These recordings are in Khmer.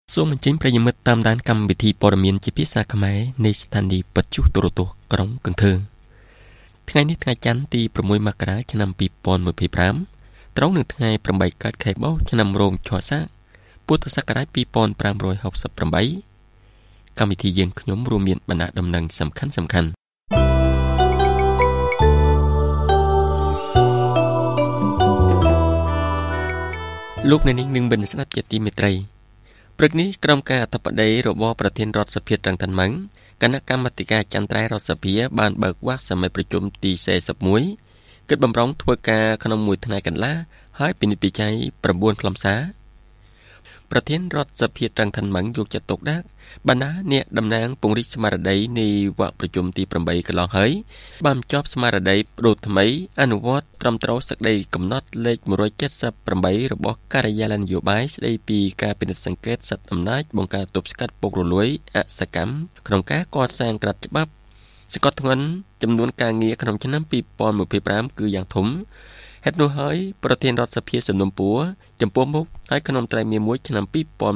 សូមអញ្ជើញប្រិយមិត្តតាមដានកម្មវិធីព័ត៌មានជាភាសាខ្មែរនៃស្ថានីយ៍បច្ចុប្បន្នទូរទស្សន៍ក្រុងកន្ធើថ្ងៃនេះថ្ងៃច័ន្ទទី6មករាឆ្នាំ2025ត្រូវនៅថ្ងៃ8កើតខែបោះឆ្នាំរោមឆោសាពុទ្ធសករាជ2568កម្មវិធីយើងខ្ញុំរួមមានបណ្ដាដំណឹងសំខាន់លោកអ្នកនាងនឹងបានស្ដាប់ជាទីមេត្រីព្រឹកនេះក្រុមការអធិបតីរបស់ប្រធានរដ្ឋសភាត្រឹងតាន់ម៉ាំងគណៈកម្មាធិការចន្ទ្រៃរដ្ឋសភាបានបើកវ៉ាក់សម័យប្រជុំទី41គិតបំរុងធ្វើការក្នុងមួយថ្ងៃកន្លះហើយពិនិត្យវិจัย9ខ្លឹមសារប្រធានរដ្ឋសភាត្រឹងតាន់ម៉ាំងយកចិត្តទុកដាក់បណ្ដាអ្នកតំណាងពង្រីកស្មារតីនៃវ៉ាក់ប្រជុំទី8កន្លងហើយបានចប់ស្មារតីបដូរថ្មីអនុវត្តត្រឹមត្រូវសេចក្តីកំណត់លេខ178របស់ការិយាល័យនយោបាយស្តីពីការពិនិត្យសង្កេតសិទ្ធិអំណាចបង្ការទប់ស្កាត់ពុករលួយអសកម្មក្នុងការកសាងក្រាត់ច្បាប់សកត់ធ្ងន់ចំនួនការងារក្នុងឆ្នាំ2025គឺយ៉ាងធំហេតុនោះហើយប្រធានរដ្ឋសភាសំណុំពួរចំពោះមុខហើយក្នុងត្រៃមាស1ឆ្នាំ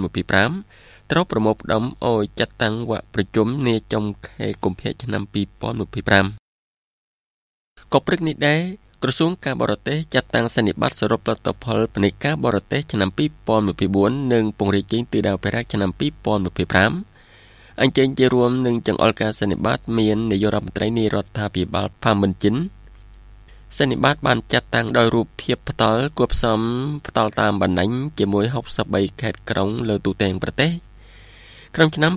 2025ត្រូវប្រមូលផ្ដុំឲ្យចាត់តាំងវគ្គប្រជុំនាចុងខែកុម្ភៈឆ្នាំ2025ក៏ព្រឹកនេះដែរក្រសួងការបរទេសចាត់តាំងសន្និបាតសរុបលទ្ធផលពាណិជ្ជការបរទេសឆ្នាំ2024និងពង្រីកជើងទិសដៅអភិរក្សឆ្នាំ2025អញ្ជើញជារួមនឹងចង្អុលការសន្និបាតមាននាយករដ្ឋមន្ត្រីនៃរដ្ឋាភិបាលផាមិនជិនសន្និបាតបានចាត់តាំងដោយរូបភាពផ្ទាល់គួបផ្សំផ្ទាល់តាមបណ្ដាញជាមួយ63ខេត្តក្រុងលើទូទាំងប្រទេសក្នុងឆ្នាំ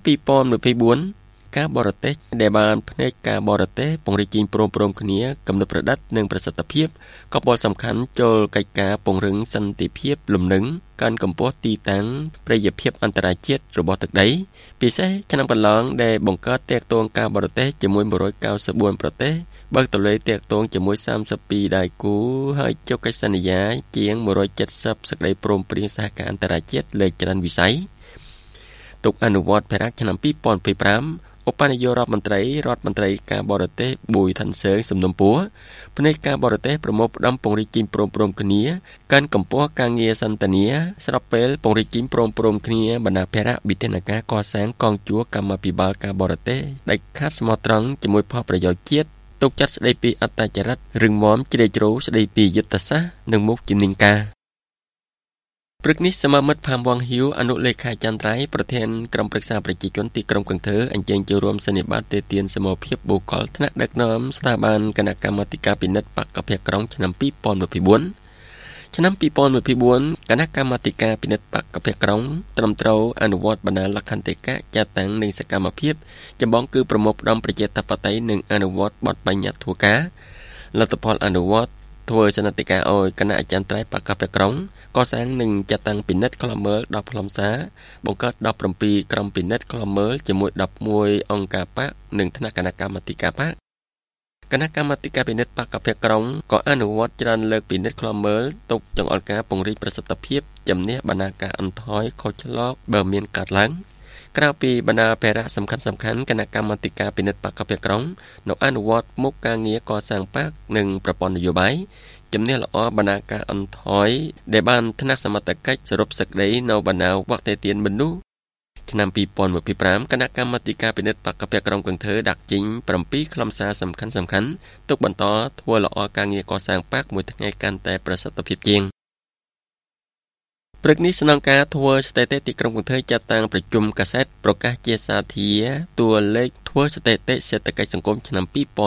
2024ការបរទេសដែលបានផ្នែកការបរទេសពង្រីកជាងព្រមគ្នាកំណត់ប្រឌិតនិងប្រសិទ្ធភាពក៏ពលសំខាន់ចូលកិច្ចការពង្រឹងសន្តិភាពលំនឹងកាន់កម្ពស់ទីតាំងប្រយោជន៍ភាពអន្តរជាតិរបស់ទឹកដីពិសេសឆ្នាំកន្លងដែលបង្កើតទាក់ទងការបរទេសជាមួយ194ប្រទេសបើកទលេទាក់ទងជាមួយ32ដៃគូហើយចុះកិច្ចសន្យាជាង170សេចក្តីព្រមព្រៀងសហការអន្តរជាតិលើច្រើនវិស័យទុកអនុវត្តភារកិច្ចឆ្នាំ2025ឧបនាយករដ្ឋមន្ត្រីការបរទេសប៊ុយថាន់សើងសំណុំពួរផ្នែកការបរទេសប្រមូលផ្ដុំពង្រីកជីមព្រមគ្នាកាន់កម្ពស់ការងារសន្តានាស្របពេលពង្រីកជីមព្រមគ្នាបណ្ដាភារៈវិធានការកសាងកងជួរកម្មាភិបាលការបរទេសដាច់ខាតស្មោះត្រង់ជាមួយផលប្រយោជន៍ជាតិទុកចាត់ស្ដីពីអត្តចរិតរឹងមាំជ្រាលជ្រៅស្ដីពីយុទ្ធសាស្ត្រនិងមុខជំនាញការព្រឹកនេះសមាមិត្តផាមវងហ៊ីវអនុលេខាចន្ទ្រៃប្រធានក្រុមប្រឹក្សាប្រជាជនទីក្រុងកន្ធើអញ្ជើញចូលរួមសន្និបាតទេទានសមរភាពបុគ្គលថ្នាក់ដឹកនាំស្ថាប័នគណៈកម្មាធិការពិនិត្យបក្សភៈក្រុងឆ្នាំ2024ឆ្នាំ2024គណៈកម្មាធិការពិនិត្យបក្សភៈក្រុងត្រឹមត្រូវអនុវត្តបណ្ដាលក្ខន្តិកៈចាត់តាំងនិងសកម្មភាពចម្បងគឺប្រមូលផ្ដុំប្រជាធិបតេយ្យនិងអនុវត្តបទបញ្ញត្តិធ្វើការលទ្ធផលអនុវត្តធ្វើសន្និដ្ឋានឲ្យគណៈអចិន្ត្រៃយ៍បក្សភៈក្រុងកសាងនិងចាត់តាំងពិនិត្យខ្លំមើល10ខ្លឹមសារបង្កើត17ក្រុមពិនិត្យខ្លំមើលជាមួយ11អង្គការបកនិងថ្នាក់គណៈកម្មាធិការបកគណៈកម្មាធិការពិនិត្យបក្សភៈក្រុងក៏អនុវត្តច្រើនលើកពិនិត្យខ្លំមើលទុកចង្អុលការពង្រីកប្រសិទ្ធភាពជំនះបណ្ដាការអន្តរខុសឆ្លងបើមានកើតឡើងក្រៅពីបណ្ដាភារៈសំខាន់គណៈកម្មាធិការពិនិត្យបក្សភៈក្រុងនៅអនុវត្តមុខការងារកសាងបកនិងប្រព័ន្ធនយោបាយជំនះល្អបណ្ដាការអន្តរដែលបានថ្នាក់សមត្ថកិច្ចសរុបសេចក្តីនៅបណ្ដាវគ្គទេទានមនុស្សឆ្នាំ2025គណៈកម្មាធិការពិនិត្យបក្សភៈក្រុងកន្ធើដាក់ចេញ7ខ្លឹមសារសំខាន់ទុកបន្តធ្វើល្អការងារកសាងបកមួយថ្ងៃកាន់តែប្រសិទ្ធភាពជាងព្រឹកនេះស្នងការធ្វើស្ថិតិទីក្រុងកន្ធើចាត់តាំងប្រជុំកាសែតប្រកាសជាសាធារណៈតួលេខធ្វើស្ថិតិសេដ្ឋកិច្ចសង្គមឆ្នាំ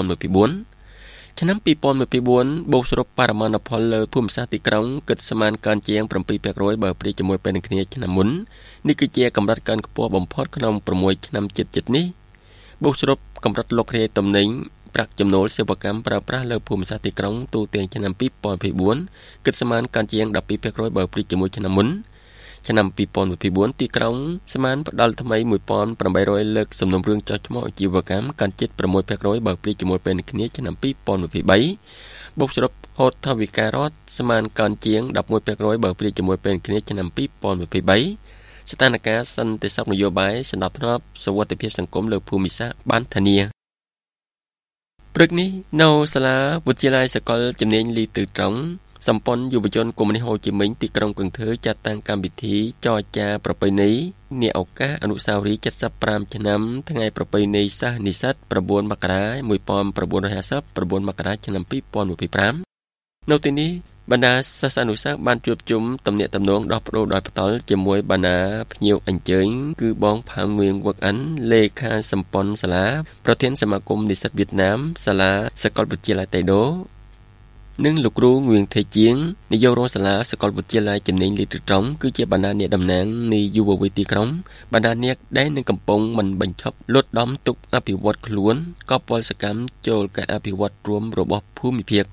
2024ឆ្នាំ2024បូកសរុបបរិមាណផលលើភូមិសាស្ត្រទីក្រុងគិតស្មានកើនជាង 7% បើប្រៀបជាមួយពេលគ្នាឆ្នាំមុននេះគឺជាកម្រិតកើនខ្ពស់បំផុតក្នុង6ឆ្នាំជិតនេះបូកសរុបកម្រិតលោករាយទំនិញប្រាក់ចំណូលសេវាកម្មប្រើប្រាស់លើភូមិសាស្ត្រទីក្រុងទូទាំងឆ្នាំ2024គិតស្មានកើនជាង 12% បើប្រៀបជាមួយឆ្នាំមុនឆ្នាំ2024ទីក្រុងស្មានផ្ដល់ថ្មី 1,800 លើកសំណុំរឿងចោះឈ្មោះអាជីវកម្មកើនជិត 6% បើប្រៀបជាមួយពេលគ្នាឆ្នាំ2023បូកសរុបហូតថវិការដ្ឋស្មានកើនជាង 11% បើប្រៀបជាមួយពេលគ្នាឆ្នាំ2023ស្ថានភាពសន្តិសុខនយោបាយសណ្ដាប់ធ្នាប់សុវត្ថិភាពសង្គមលើភូមិសាស្ត្របានធានាព្រឹកនេះនៅសាលាវិទ្យាល័យសាកលជំនាញលីទឺត្រង់សម្ព័ន្ធយុវជនកុម្មុយនីសហូជីមិញទីក្រុងកឹងធើចាត់តាំងកម្មវិធីចរចាប្រពៃណីនាឱកាសអនុស្សាវរីយ៍75ឆ្នាំថ្ងៃប្រពៃណីសិស្សនិស្សិត9មករា1950 9មករាឆ្នាំ2025នៅទីនេះបណ្ដាសិស្សានុសិស្សបានជួបជុំទំនាក់ទំនងដោះប្ដូរដោយផ្ទាល់ជាមួយបណ្ដាភ្ញៀវអញ្ជើញគឺបងផាងងឿងវឹកអិនលេខាសម្ព័ន្ធសាលាប្រធានសមាគមនិស្សិតវៀតណាមសាលាសាកលវិទ្យាល័យតៃដូនិងលោកគ្រូងឿងថេជាងនាយករងសាលាសាកលវិទ្យាល័យជំនាញលេខត្រង់គឺជាបណ្ដាអ្នកតំណាងនៃយុវវ័យទីក្រុងបណ្ដាអ្នកដែលនឹងកំពុងមិនបញ្ឈប់លួតដំទុកអភិវឌ្ឍខ្លួនកបពលសកម្មចូលការអភិវឌ្ឍរួមរបស់ភូមិភាគ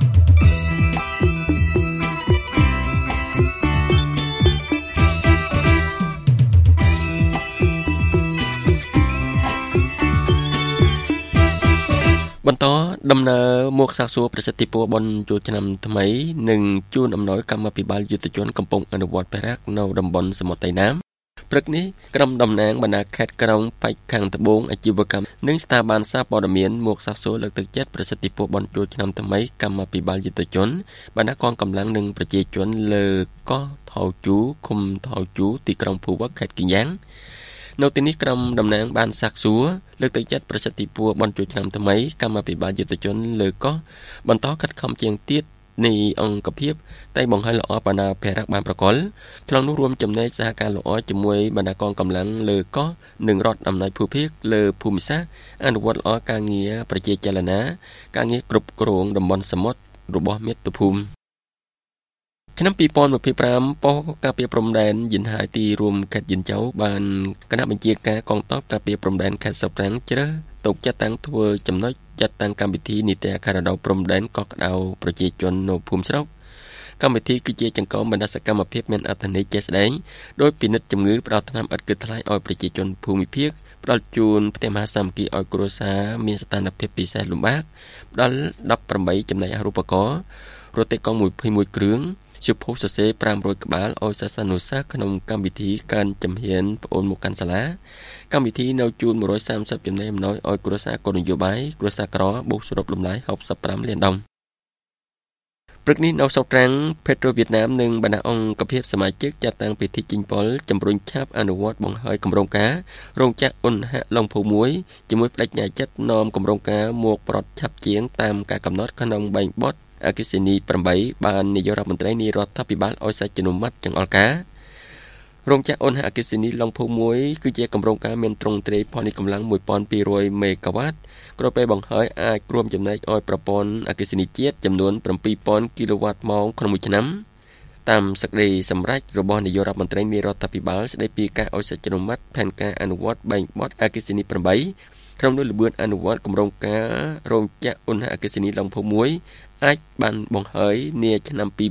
បន្តដំណើរមកសាកសួរប្រសិទ្ធភាពបុណ្យចូលឆ្នាំថ្មីនិងជូនអំណោយកម្មភិបាលយុទ្ធជនកំពុងអនុវត្តបរិយានៅតំបន់សមុទ្រតៃណាមព្រឹកនេះក្រុមតំណាងបណ្ដាខេត្តក្រុងបច្ចខាងត្បូងអាជីវកម្មនិងស្ថាប័នសារព័ត៌មានមកសាកសួរលើកទឹកចិត្តប្រសិទ្ធភាពបុណ្យចូលឆ្នាំថ្មីកម្មភិបាលយុទ្ធជនបណ្ដាកងកម្លាំងនិងប្រជាជនលើកោះថៅជូឃុំថៅជូទីក្រុងភូវឹកខេត្តគីយ៉ាំងនៅទីនេះក្រុមតំណាងបានសាកសួរលើកទឹកចិត្តប្រសិទ្ធភាពបុណ្យចូលឆ្នាំថ្មីកម្មភិបាលយុទ្ធជនលើកោះបន្តខិតខំជាងទៀតនៃអង្គភាពតែបង្ហាញល្អបណ្ដាភារៈបានប្រកល់ក្នុងនោះរួមចំណែកសហការល្អជាមួយបណ្ដាកងកម្លាំងលើកោះនិងរដ្ឋអំណាចភូមិភាគលើភូមិសាស្ត្រអនុវត្តល្អការងារប្រជាចលនាការងារគ្រប់គ្រងតំបន់សមុទ្ររបស់មាតុភូមិឆ្នាំ2025ប៉ុស្តិ៍ការពារព្រំដែនយិនហាយទីរួមខេត្តយិនជៅបានគណៈបញ្ជាការកងទ័ពការពារព្រំដែនខេត្តសប្រាំងជ្រើសទុកចាត់តាំងធ្វើចំណុចចាត់តាំងកម្មវិធីនីតិអាការដោព្រំដែនកោះក្តៅប្រជាជននៅភូមិស្រុកកម្មវិធីគឺជាចង្កោមបណ្ដាសកម្មភាពមានអត្ថន័យជាក់ស្ដែងដោយពិនិត្យជំងឺផ្ដល់ថ្នាំឥតគិតថ្លៃឲ្យប្រជាជនភូមិភាគផ្ដល់ជូនផ្ទះមហាសាមគ្គីឲ្យគ្រួសារមានស្ថានភាពពិសេសលំបាកផ្ដល់18ចំណែកអាហារូបករណ៍រទេះកង់21គ្រឿងជប៉ុនសរសេរ500ក្បាលឲ្យសិស្សានុសិស្សក្នុងកម្មវិធីការចំហៀនប្អូនមកកាន់សាលាកម្មវិធីនៅជូន130ចំណែកអំណោយឲ្យគ្រួសារគោលនយោបាយគ្រួសារក្របូកសរុបតម្លៃ65លានដុល្លារព្រឹកនេះនៅស្រុកត្រាំងPetro Vietnam និងបណ្ដាអង្គភាពសមាជិកចាត់តាំងពិធីជិញ្ពលជំរុញឆាប់អនុវត្តបង្ហើយគម្រោងការរោងចក្រឧណហឡុងភូមួយជាមួយបដិញ្ញាចិត្តនាំគម្រោងការមកប្រត់ឆាប់ជាងតាមការកំណត់ក្នុងបែងបទអគ្គិសនី8បាននាយករដ្ឋមន្ត្រីនៃរដ្ឋាភិបាលឲ្យសេចក្ដីអនុម័តចង្អុលការរោងចក្រឧណហអគ្គិសនីឡុងភូមួយគឺជាគម្រោងការមានទ្រង់ទ្រាយផលនេះកម្លាំង1200មេហ្គាវ៉ាត់គ្រាប់ពេលបង្ហើយអាចរួមចំណែកឲ្យប្រព័ន្ធអគ្គិសនីជាតិចំនួន7000គីឡូវ៉ាត់ម៉ោងក្នុងមួយឆ្នាំតាមសេចក្តីសម្រេចរបស់នាយករដ្ឋមន្ត្រីនៃរដ្ឋាភិបាលស្តីពីការឲ្យសេចក្ដីអនុម័តផែនការអនុវត្តបែងបទអគ្គិសនី8ក្នុងនោះល្បឿនអនុវត្តគម្រោងការរោងចក្រឧណហអគ្គិសនីឡុងភូមួយអាចបានបង្ហើយនាឆ្នាំ2027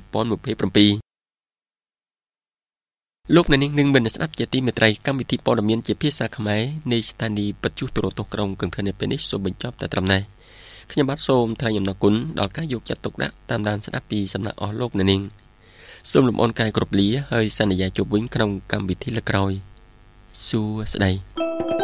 លោកអ្នកនាងនឹងបានស្ដាប់ជាទីមេត្រីកម្មវិធីព័ត៌មានជាភាសាខ្មែរនៃស្ថានីយ៍បច្ចុប្បន្នទូរទស្សន៍ក្រុងកឹងធើនៅពេលនេះសូមបញ្ចប់តែត្រឹមនេះខ្ញុំបាទសូមថ្លែងអំណរគុណដល់ការយកចិត្តទុកដាក់តាមដានស្ដាប់ពីសំណាក់អស់លោកអ្នកនាងសូមលំអរកាយគ្រប់លាហើយសន្យាជួបវិញក្នុងកម្មវិធីលើកក្រោយសួស្ដី